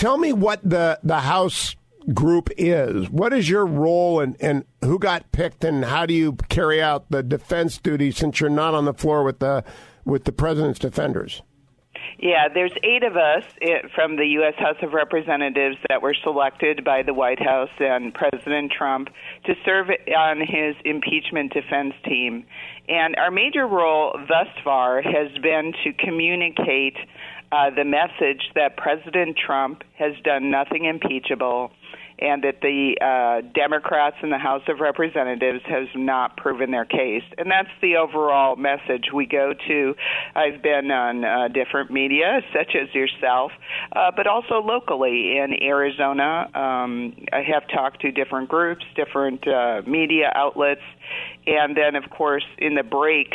tell me what the House group is. What is your role and who got picked and how do you carry out the defense duty since you're not on the floor with the president's defenders? Yeah, there's 8 of us from the U.S. House of Representatives that were selected by the White House and President Trump to serve on his impeachment defense team. And our major role thus far has been to communicate the message that President Trump has done nothing impeachable and that the Democrats in the House of Representatives have not proven their case. And that's the overall message we go to. I've been on different media, such as yourself, but also locally in Arizona. I have talked to different groups, different media outlets, and then, of course, in the breaks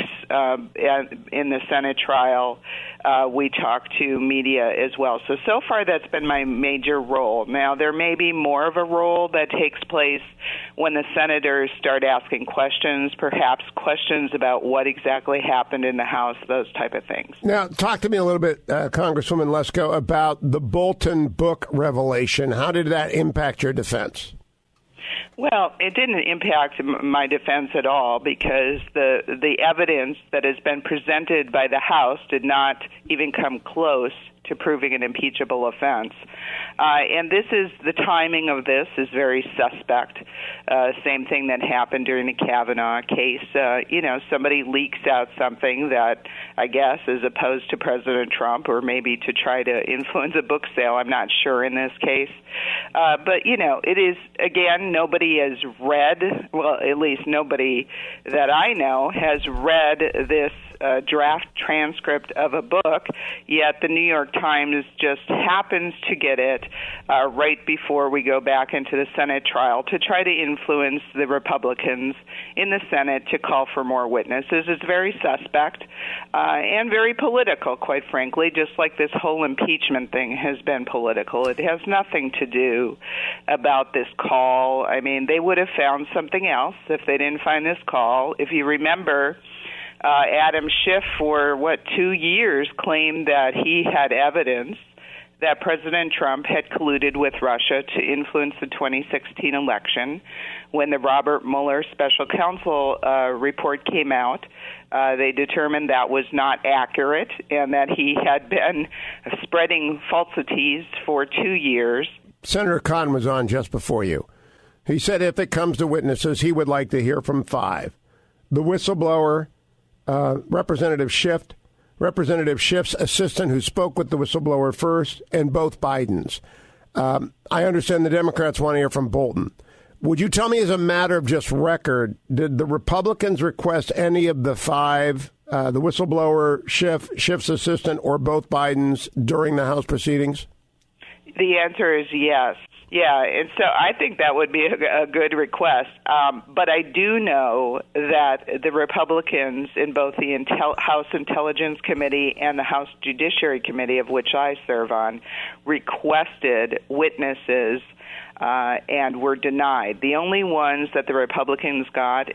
in the Senate trial, we talk to media as well. So far, that's been my major role. Now, there may be more of a role that takes place when the senators start asking questions, perhaps questions about what exactly happened in the House, those type of things. Now, talk to me a little bit, Congresswoman Lesko, about the Bolton book revelation. How did that impact your defense? Well, it didn't impact my defense at all because the evidence that has been presented by the House did not even come close to proving an impeachable offense. And the timing of this is very suspect. Same thing that happened during the Kavanaugh case. Somebody leaks out something that I guess is opposed to President Trump or maybe to try to influence a book sale. I'm not sure in this case. But it is, again, nobody has read, well, at least nobody that I know has read this draft transcript of a book, yet the New York Times just happens to get it right before we go back into the Senate trial to try to influence the Republicans in the Senate to call for more witnesses. It's very suspect and very political, quite frankly, just like this whole impeachment thing has been political. It has nothing to do about this call. I mean, they would have found something else if they didn't find this call. If you remember, Adam Schiff, for 2 years, claimed that he had evidence that President Trump had colluded with Russia to influence the 2016 election. When the Robert Mueller special counsel report came out, they determined that was not accurate and that he had been spreading falsities for 2 years. Senator Khan was on just before you. He said if it comes to witnesses, he would like to hear from 5. The whistleblower, Representative Schiff's assistant who spoke with the whistleblower first, and both Bidens. I understand the Democrats want to hear from Bolton. Would you tell me, as a matter of just record, did the Republicans request any of the 5, the whistleblower, Schiff's assistant, or both Bidens during the House proceedings? The answer is yes. Yeah, and so I think that would be a good request. But I do know that the Republicans in both the House Intelligence Committee and the House Judiciary Committee, of which I serve on, requested witnesses and were denied. The only ones that the Republicans got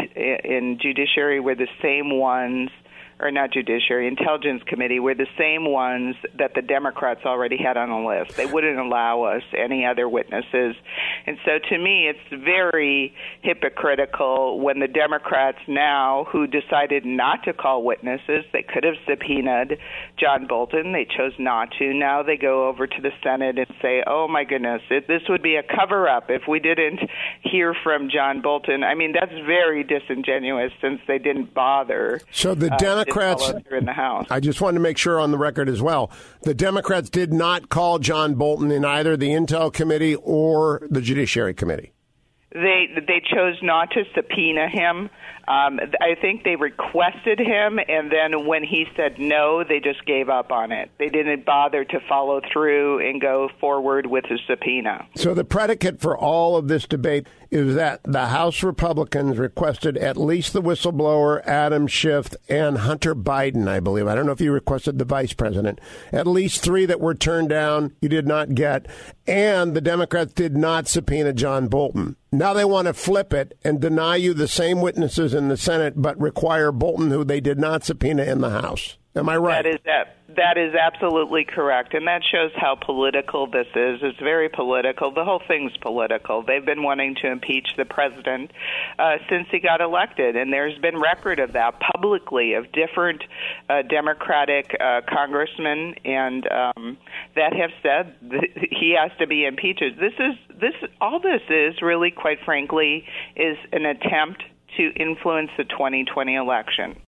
in Judiciary were the same ones, or not Judiciary, Intelligence Committee, were the same ones that the Democrats already had on the list. They wouldn't allow us any other witnesses. And so to me, it's very hypocritical when the Democrats now, who decided not to call witnesses, they could have subpoenaed John Bolton. They chose not to. Now they go over to the Senate and say, oh, my goodness, this would be a cover-up if we didn't hear from John Bolton. I mean, that's very disingenuous since they didn't bother. So the Democrats in the House. I just wanted to make sure on the record as well, the Democrats did not call John Bolton in either the Intel Committee or the Judiciary Committee. They chose not to subpoena him. I think they requested him, and then when he said no, they just gave up on it. They didn't bother to follow through and go forward with the subpoena. So the predicate for all of this debate is that the House Republicans requested at least the whistleblower, Adam Schiff, and Hunter Biden, I believe. I don't know if you requested the vice president. At least 3 that were turned down, you did not get. And the Democrats did not subpoena John Bolton. Now they want to flip it and deny you the same witnesses in the Senate, but require Bolton, who they did not subpoena, in the House. Am I right? That is absolutely correct, and that shows how political this is. It's very political. The whole thing's political. They've been wanting to impeach the president since he got elected, and there's been record of that publicly of different Democratic congressmen and that have said he has to be impeached. All this is really, quite frankly, is an attempt to influence the 2020 election.